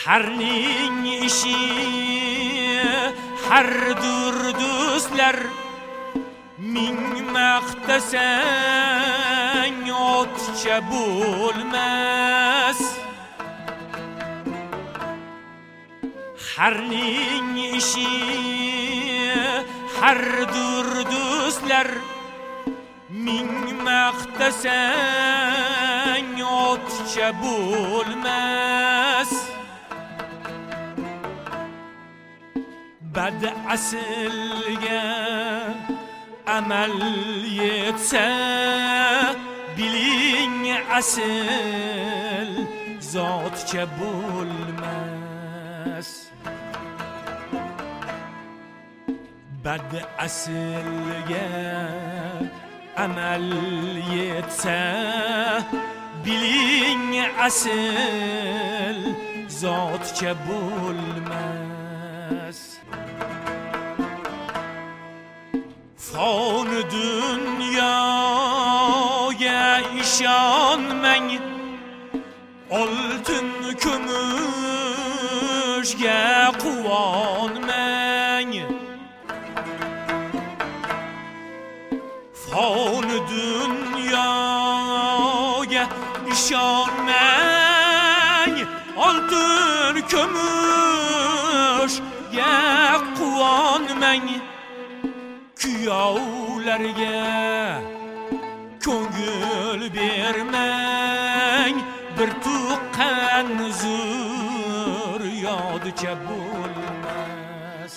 Harning ishi hardur do'stlar, ming maqtasang otcha bo'lmas. Harning ishi hardur do'stlar, ming maqtasang otcha bo'lmas. Bad aslga amal yetsa, biling asl zotcha bo'lmas. Bad aslga amal yetsa, biling asl zotcha bo'lmas. Fon dunyoga ishonmang, oltin kumushga quvonmang. Fon dunyoga ishonmang, oltin kumushga quvonmang. Kuyovlarga ko'ngil bermang, bir tuqqan zur yodcha bo'lmas.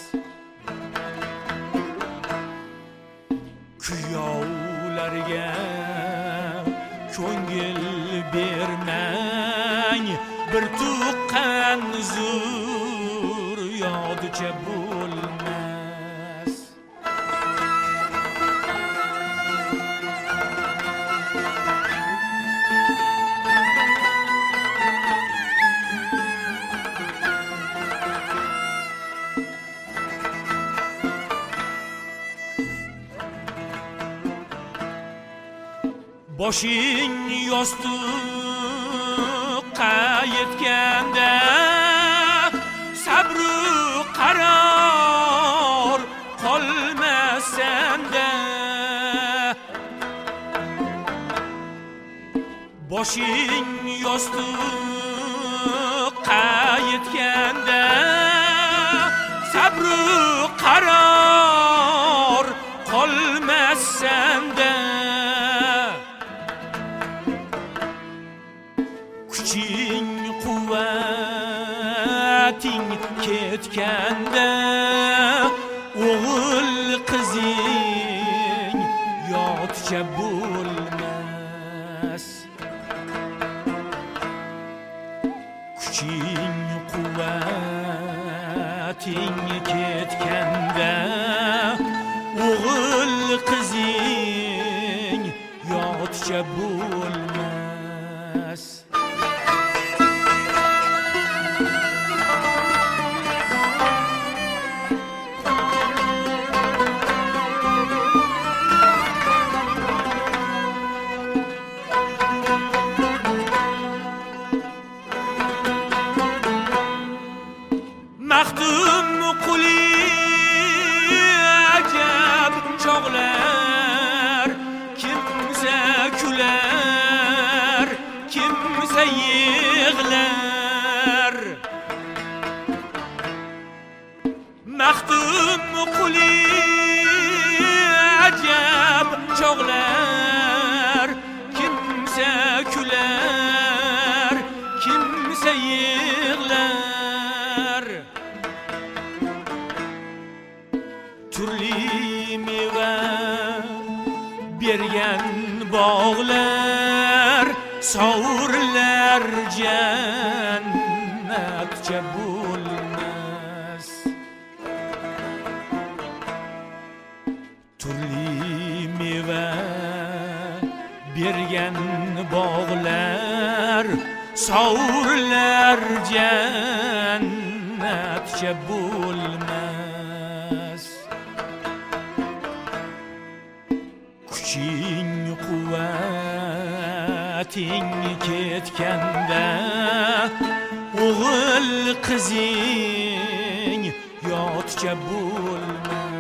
Kuyovlarga ko'ngil bermang, bir tuqqan zur yodcha bo'lmas. Boshing yostiqqa yetganda, sabru qaror qolmas senda. Boshing yostiqqa yetganda, sabru qaror qolmas senda. Kuching quvvating ketganda, o'g'il qizing yotcha bo'lmas. Kuching quvvating ketganda, o'g'il qizing yotcha bo'lmas. Maxdum quli ajab chog'lar, kimsa kular, kimsa yig'lar. Maxdum quli ajab chog'lar, kimsa kular, kimsa yig'lar. Turli meva bergan bog'lar, sovurlar jannatcha bo'lmas. Turli meva bergan bog'lar, sovurlar jannatcha bo'lmas. Kuching quvvating ketganda, o'g'il qizing yotcha bo'lmas.